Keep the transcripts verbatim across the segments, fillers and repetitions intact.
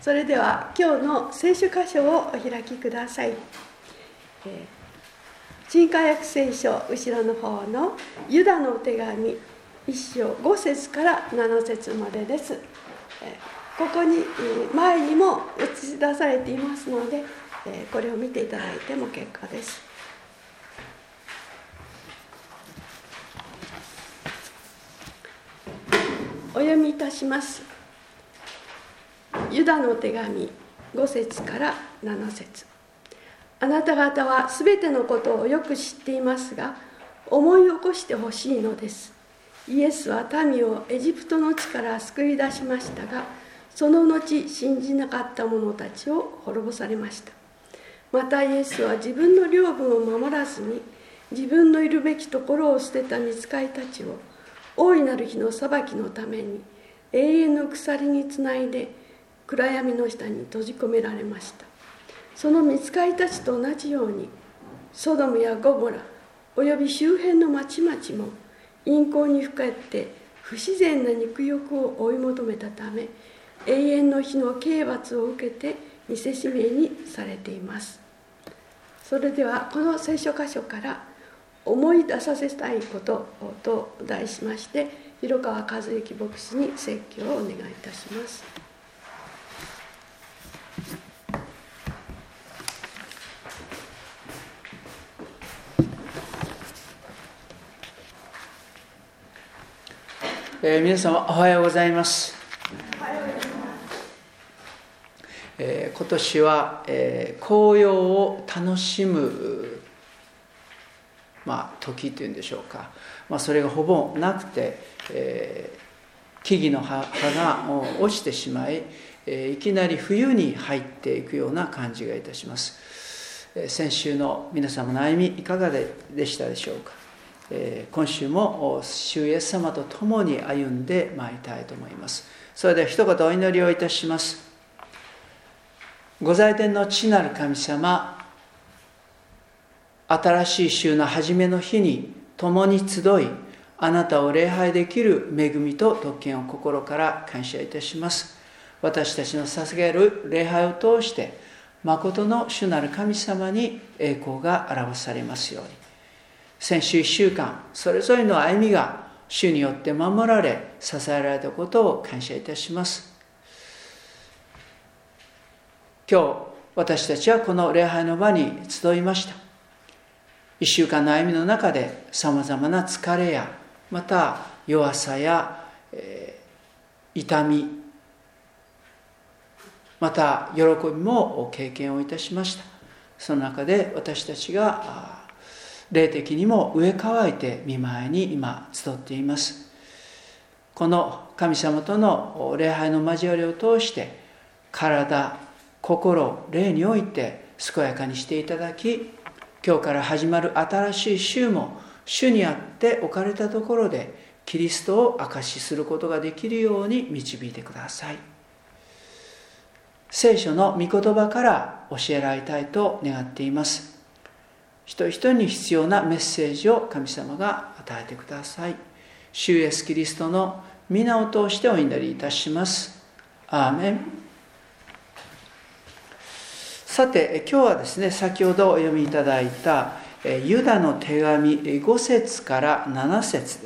それでは今日の聖書箇所をお開きください。えー、新化訳聖書後ろの方のユダの手紙いっ章ご節からなな節までです。えー、ここに前にも映し出されていますので、えー、これを見ていただいても結構です。お読みいたします。ユダの手紙ご節からなな節。あなた方はすべてのことをよく知っていますが、思い起こしてほしいのです。イエスは民をエジプトの地から救い出しましたが、その後信じなかった者たちを滅ぼされました。またイエスは自分の領分を守らずに、自分のいるべきところを捨てた御使いたちを大いなる日の裁きのために永遠の鎖につないで暗闇の下に閉じ込められました。その御使いたちと同じように、ソドムやゴモラおよび周辺の町々も陰行にふけって不自然な肉欲を追い求めたため、永遠の日の刑罰を受けて見せしめにされています。それではこの聖書箇所から思い出させたいことと題しまして、広川和之牧師に説教をお願いいたします。 えー、皆様おはようございます。えー、今年は、えー、紅葉を楽しむ、まあ、時というんでしょうか、まあ、それがほぼなくて、えー、木々の 葉, 葉が落ちてしまい、えー、いきなり冬に入っていくような感じがいたします。えー、先週の皆様の歩みいかが で, でしたでしょうか。今週も主イエス様と共に歩んでまいりたいと思います。それでは一言お祈りをいたします。ご在天の父なる神様、新しい週の初めの日に共に集い、あなたを礼拝できる恵みと特権を心から感謝いたします。私たちの捧げる礼拝を通して、誠の主なる神様に栄光が表されますように。先週いっしゅうかん、それぞれの歩みが主によって守られ、支えられたことを感謝いたします。今日、私たちはこの礼拝の場に集いました。いっしゅうかんの歩みの中で、さまざまな疲れや、また弱さや、えー、痛み、また喜びも経験をいたしました。その中で私たちが、霊的にも植え替えて御前に今集っています。この神様との礼拝の交わりを通して体、心、霊において健やかにしていただき、今日から始まる新しい週も主にあって置かれたところでキリストを証しすることができるように導いてください。聖書の御言葉から教えられたいと願っています。一人一人に必要なメッセージを神様が与えてください。主イエスキリストの皆を通してお祈りいたします。アーメン。さて、今日はですね、先ほどお読みいただいたユダの手紙ご節からなな節です。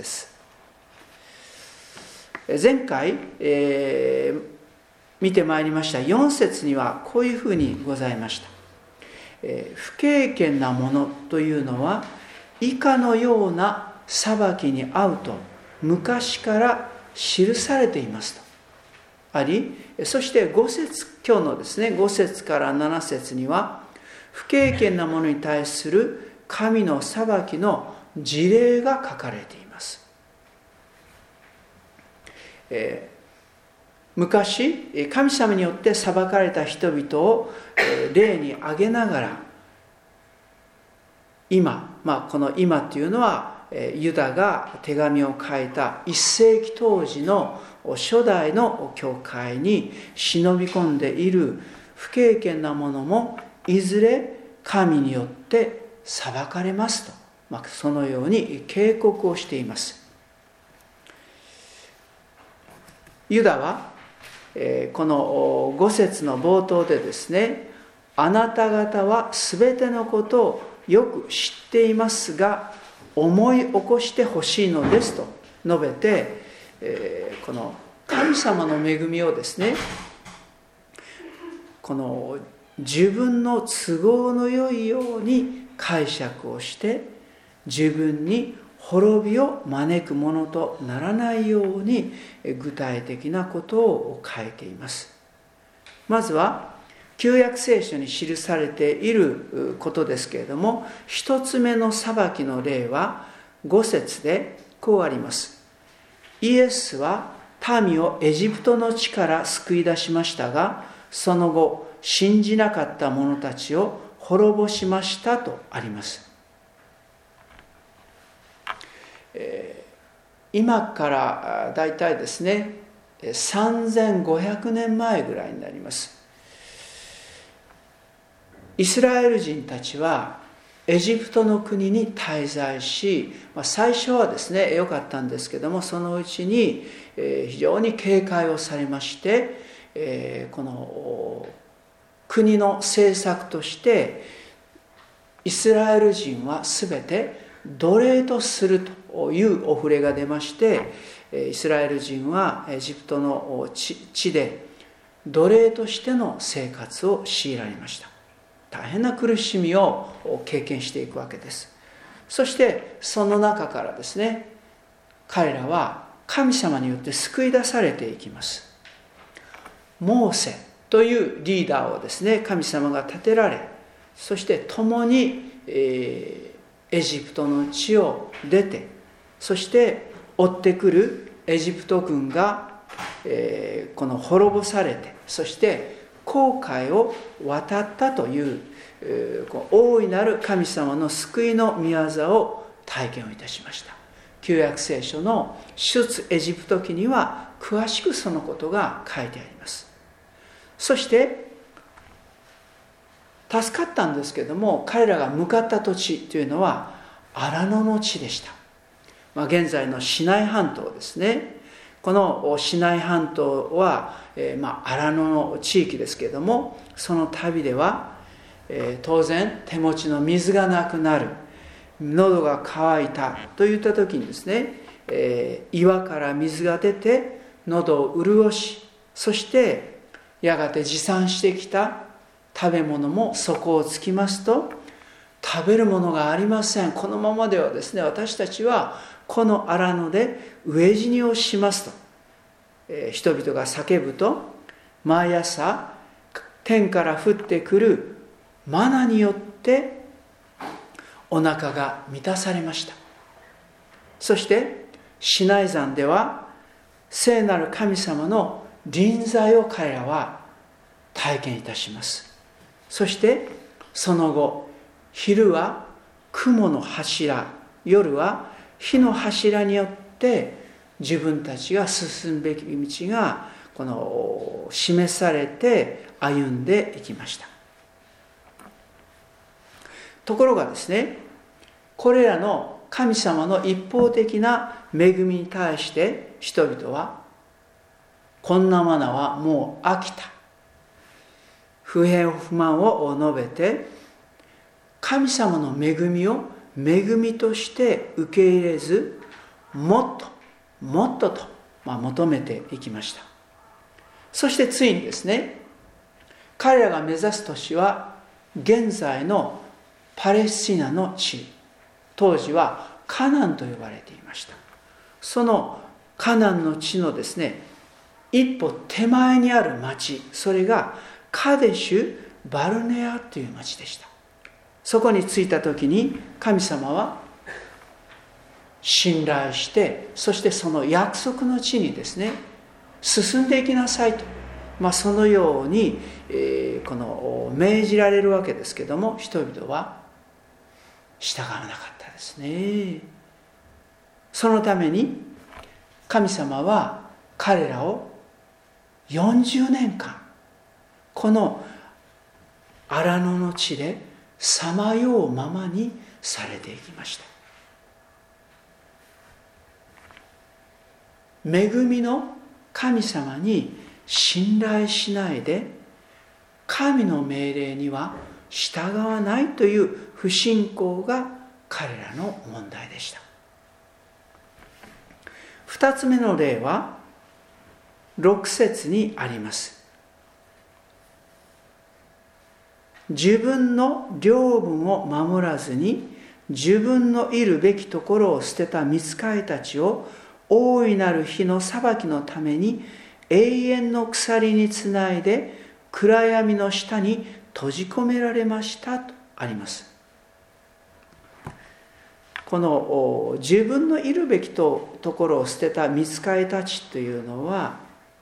前回、えー、見てまいりましたよん節にはこういうふうにございました。不敬虔なものというのは以下のような裁きに遭うと昔から記されていますとあり、そしてご節、今日のですねご節からなな節には不敬虔なものに対する神の裁きの事例が書かれています。えー昔、神様によって裁かれた人々を例に挙げながら、今、まあ、この今というのは、ユダが手紙を書いたいっ世紀当時の初代の教会に忍び込んでいる不敬虔なものも、いずれ神によって裁かれますと、まあ、そのように警告をしています。ユダはこのご節の冒頭でですね、あなた方はすべてのことをよく知っていますが、思い起こしてほしいのですと述べて、この神様の恵みをですね、この自分の都合の良いように解釈をして、自分に滅びを招くものとならないように具体的なことを書いています。まずは旧約聖書に記されていることですけれども、一つ目の裁きの例はご節でこうあります。イエスは民をエジプトの地から救い出しましたが、その後信じなかった者たちを滅ぼしましたとあります。今からだいたいですねさんぜんごひゃくねんまえぐらいになります。イスラエル人たちはエジプトの国に滞在し、最初はですね良かったんですけども、そのうちに非常に警戒をされまして、この国の政策としてイスラエル人はすべて奴隷とするというお触れが出まして、イスラエル人はエジプトの地で奴隷としての生活を強いられました。大変な苦しみを経験していくわけです。そしてその中からですね、彼らは神様によって救い出されていきます。モーセというリーダーをですね、神様が立てられ、そして共に、えーエジプトの地を出て、そして追ってくるエジプト軍が、えー、この滅ぼされて、そして紅海を渡ったという、えー、こう大いなる神様の救いの御業を体験をいたしました。旧約聖書の出エジプト記には詳しくそのことが書いてあります。そして助かったんですけれども、彼らが向かった土地というのは荒野の地でした。まあ、現在のシナイ半島ですね。このシナイ半島は、えー、まあ荒野の地域ですけれども、その旅では、えー、当然手持ちの水がなくなる、喉が渇いたといった時にですね、えー、岩から水が出て喉を潤し、そしてやがて持参してきた食べ物も底をつきますと、食べるものがありません。このままではですね、私たちはこの荒野で飢え死にをしますと、えー、人々が叫ぶと、毎朝天から降ってくるマナによってお腹が満たされました。そしてシナイ山では聖なる神様の臨在を彼らは体験いたします。そしてその後、昼は雲の柱、夜は火の柱によって自分たちが進むべき道がこの示されて歩んでいきました。ところがですね、これらの神様の一方的な恵みに対して人々は、こんなマナはもう飽きた、不平不満を述べて、神様の恵みを恵みとして受け入れず、もっともっとと、まあ、求めていきました。そしてついにですね、彼らが目指す都市は現在のパレスチナの地、当時はカナンと呼ばれていました。そのカナンの地のですね、一歩手前にある町、それがカデシュ・バルネアという町でした。そこに着いた時に神様は信頼して、そしてその約束の地にですね、進んでいきなさいと、まあ、そのように、えー、この命じられるわけですけども、人々は従わなかったですね。そのために神様は彼らをよんじゅうねんかんこの荒野の地でさまようままにされていきました。恵みの神様に信頼しないで神の命令には従わないという不信仰が彼らの問題でした。二つ目の例はろく節にあります。自分の領分を守らずに自分のいるべきところを捨てた御使いたちを大いなる日の裁きのために永遠の鎖につないで暗闇の下に閉じ込められましたとあります。この自分のいるべきところを捨てた御使いたちというのは、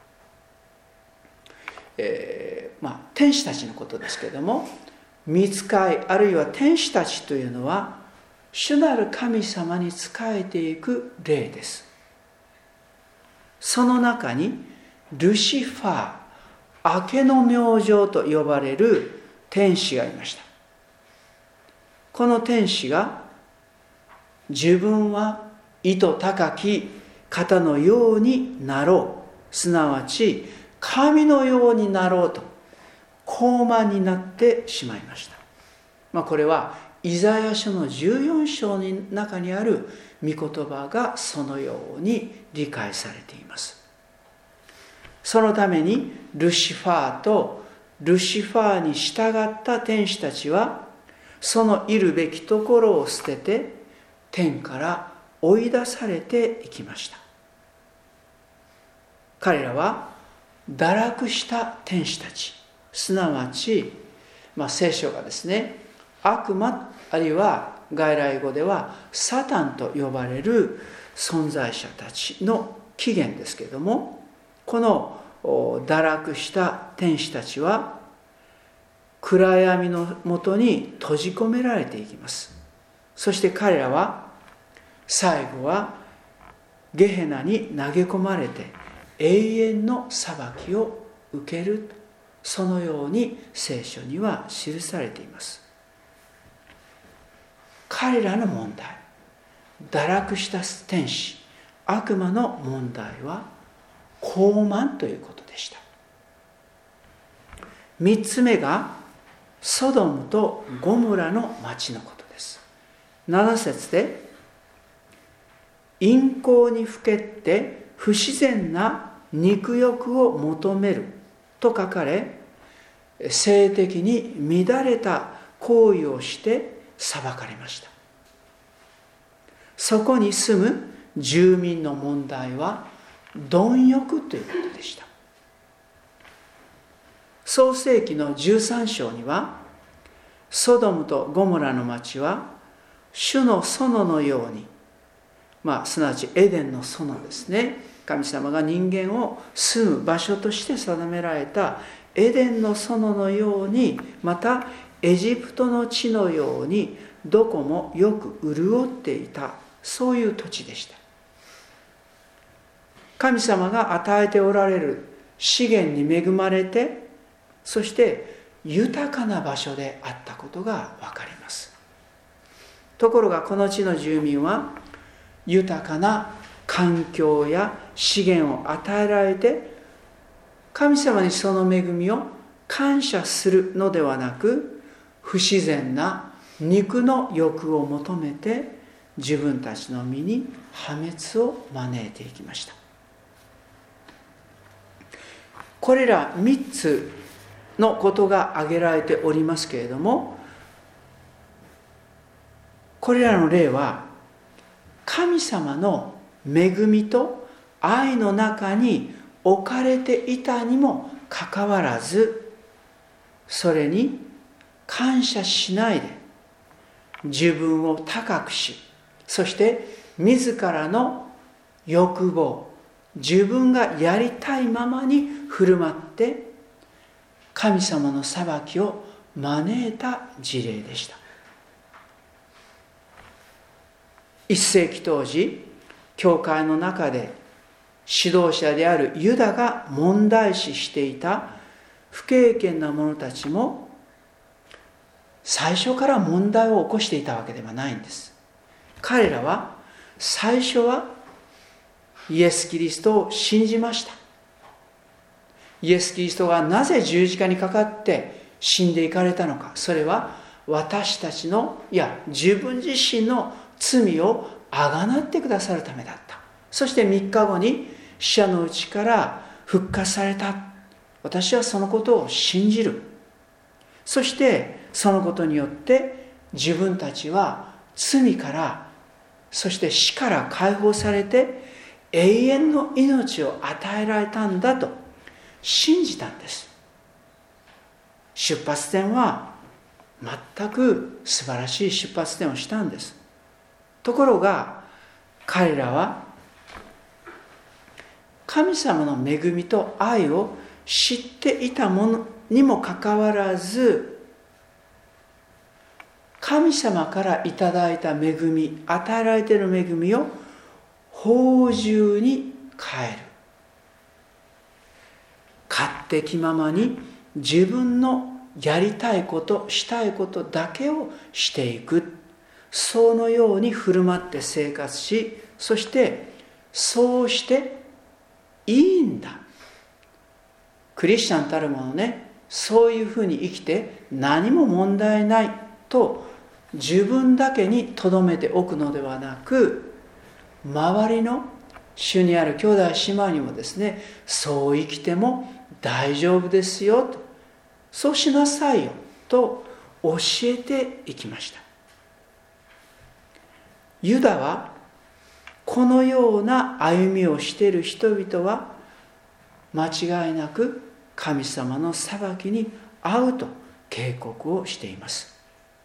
えー、まあ天使たちのことですけれども、御使いあるいは天使たちというのは主なる神様に仕えていく霊です。その中にルシファー、明けの明星と呼ばれる天使がいました。この天使が自分は意図高き方のようになろう、すなわち神のようになろうと高慢になってしまいました。まあ、これはイザヤ書のじゅうよん章の中にある御言葉がそのように理解されています。そのためにルシファーとルシファーに従った天使たちはそのいるべきところを捨てて天から追い出されていきました。彼らは堕落した天使たち、すなわち、まあ、聖書がですね、悪魔あるいは外来語ではサタンと呼ばれる存在者たちの起源ですけれども、この堕落した天使たちは暗闇のもとに閉じ込められていきます。そして彼らは最後はゲヘナに投げ込まれて永遠の裁きを受ける、そのように聖書には記されています。彼らの問題、堕落した天使、悪魔の問題は高慢ということでした。三つ目がソドムとゴモラの町のことです。なな節で淫行にふけって不自然な肉欲を求めると書かれ、性的に乱れた行為をして裁かれました。そこに住む住民の問題は貪欲ということでした。創世記のじゅうさん章にはソドムとゴモラの町は主の園のように、まあ、すなわちエデンの園ですね、神様が人間を住む場所として定められたエデンの園のように、またエジプトの地のようにどこもよく潤っていた、そういう土地でした。神様が与えておられる資源に恵まれて、そして豊かな場所であったことが分かります。ところがこの地の住民は豊かな環境や資源を与えられて、神様にその恵みを感謝するのではなく、不自然な肉の欲を求めて自分たちの身に破滅を招いていきました。これらみっつのことが挙げられておりますけれども、これらの例は神様の恵みと愛の中に置かれていたにもかかわらず、それに感謝しないで自分を高くし、そして自らの欲望、自分がやりたいままに振る舞って神様の裁きを招いた事例でした。一世紀当時、教会の中で指導者であるユダが問題視していた不敬虔な者たちも最初から問題を起こしていたわけではないんです。彼らは最初はイエス・キリストを信じました。 イエス・キリストがなぜ十字架にかかって死んでいかれたのか。それは私たちの、いや自分自身の罪をあがなってくださるためだった。そしてみっかごに死者のうちから復活された。私はそのことを信じる。そしてそのことによって自分たちは罪から、そして死から解放されて永遠の命を与えられたんだと信じたんです。出発点は全く素晴らしい出発点をしたんです。ところが彼らは神様の恵みと愛を知っていたものにもかかわらず、神様からいただいた恵み、与えられている恵みを放縦に変える。勝手気ままに自分のやりたいこと、したいことだけをしていく。そのように振る舞って生活し、そしてそうしていいんだ。クリスチャンたるものね、そういうふうに生きて何も問題ないと自分だけに留めておくのではなく、周りの主にある兄弟姉妹にもですね、そう生きても大丈夫ですよと、そうしなさいよと教えていきました。ユダはこのような歩みをしている人々は間違いなく神様の裁きに遭うと警告をしています。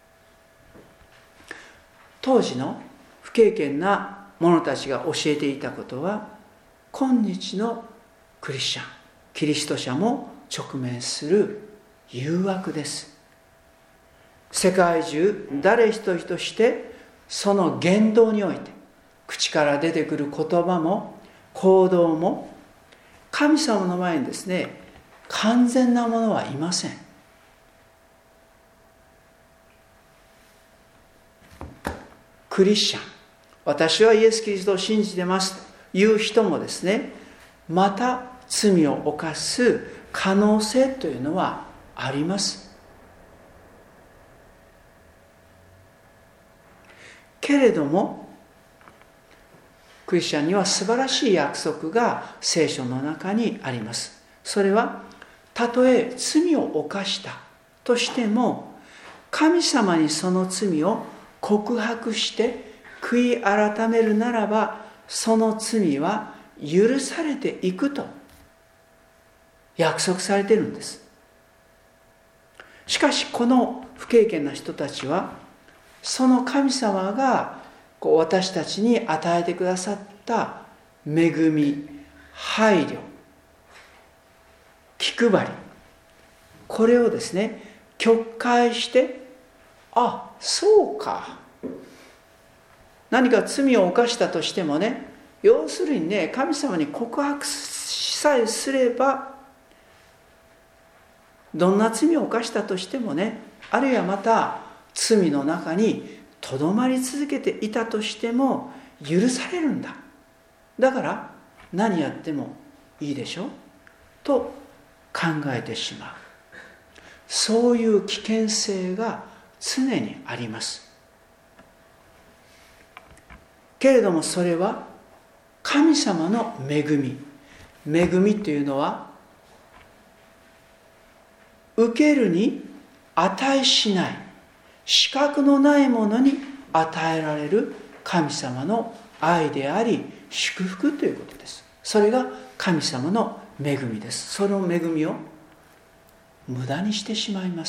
当時の不経験な者たちが教えていたことは、今日のクリスチャン、キリスト者も直面する誘惑です。世界中誰一人としてその言動において、口から出てくる言葉も行動も神様の前にですね、完全なものはいません。クリスチャン、私はイエス・キリストを信じてますという人もですね、また罪を犯す可能性というのはあります。けれどもクリスチャンには素晴らしい約束が聖書の中にあります。それはたとえ罪を犯したとしても、神様にその罪を告白して悔い改めるならば、その罪は許されていくと約束されているんです。しかしこの不経験な人たちは、その神様がこう私たちに与えてくださった恵み、配慮、気配り、これをですね曲解して、あ、そうか、何か罪を犯したとしてもね、要するにね、神様に告白さえすれば、どんな罪を犯したとしてもね、あるいはまた罪の中にとどまり続けていたとしても許されるんだ。だから何やってもいいでしょと考えてしまう。そういう危険性が常にあります。けれどもそれは神様の恵み。恵みというのは受けるに値しない、資格のないものに与えられる神様の愛であり祝福ということです。それが神様の恵みです。その恵みを無駄にしてしまいます。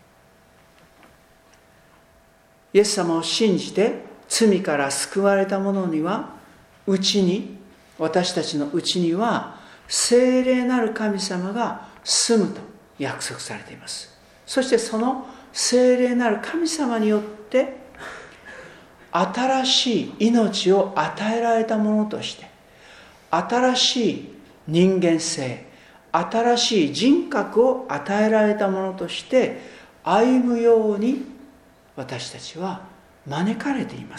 イエス様を信じて罪から救われた者には、うちに、私たちのうちには聖霊なる神様が住むと約束されています。そしてその聖霊なる神様によって新しい命を与えられたものとして、新しい人間性、新しい人格を与えられたものとして歩むように私たちは招かれています。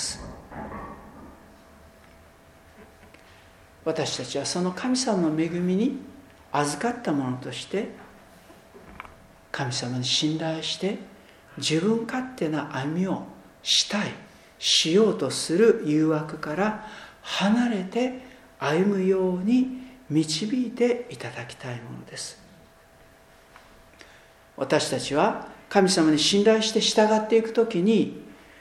私たちはその神様の恵みに預かったものとして神様に信頼して自分勝手な歩みをしたいしようとする誘惑から離れて歩むように導いていただきたいものです。私たちは神様に信頼して従っていくときに、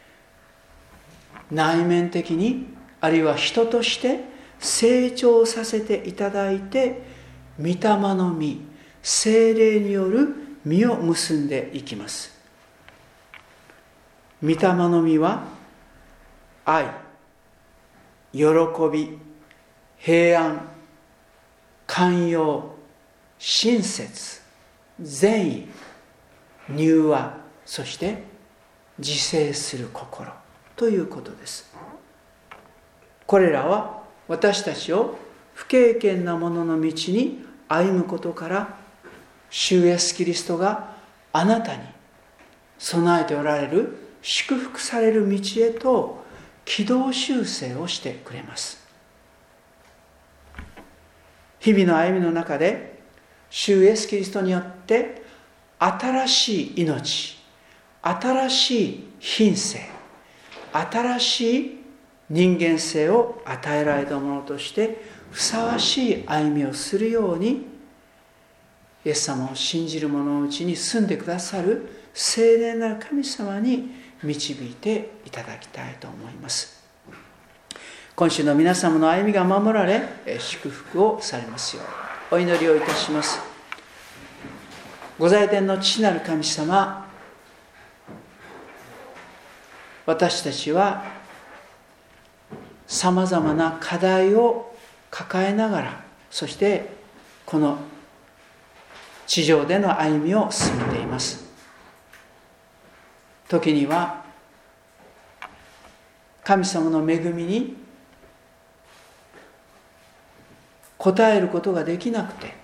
内面的にあるいは人として成長させていただいて、御霊の実、聖霊による実を結んでいきます。御霊の実は愛、喜び、平安、寛容、親切、善意、柔和、そして自制する心ということです。これらは私たちを不経験なものの道に歩むことから、主イエスキリストがあなたに備えておられる祝福される道へと軌道修正をしてくれます。日々の歩みの中で主イエスキリストによって新しい命、新しい品性、新しい人間性を与えられたものとしてふさわしい歩みをするように、イエス様を信じる者のうちに住んでくださる聖霊なる神様に導いていただきたいと思います。今週の皆様の歩みが守られ、祝福をされますようお祈りをいたします。ご在天の父なる神様、私たちはさまざまな課題を抱えながら、そしてこの地上での歩みを進めています。時には神様の恵みに応えることができなくて、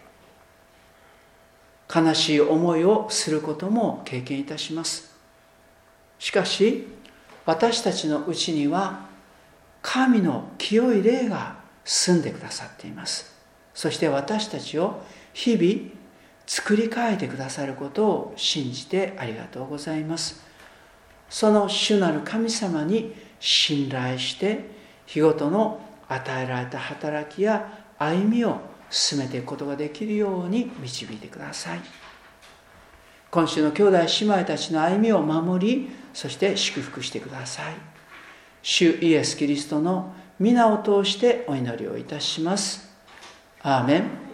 悲しい思いをすることも経験いたします。しかし私たちのうちには神の清い霊が住んでくださっています。そして私たちを日々作り変えてくださることを信じてありがとうございます。その主なる神様に信頼して日ごとの与えられた働きや歩みを進めていくことができるように導いてください。今週の兄弟姉妹たちの歩みを守り、そして祝福してください。主イエスキリストの皆を通してお祈りをいたします。アーメン。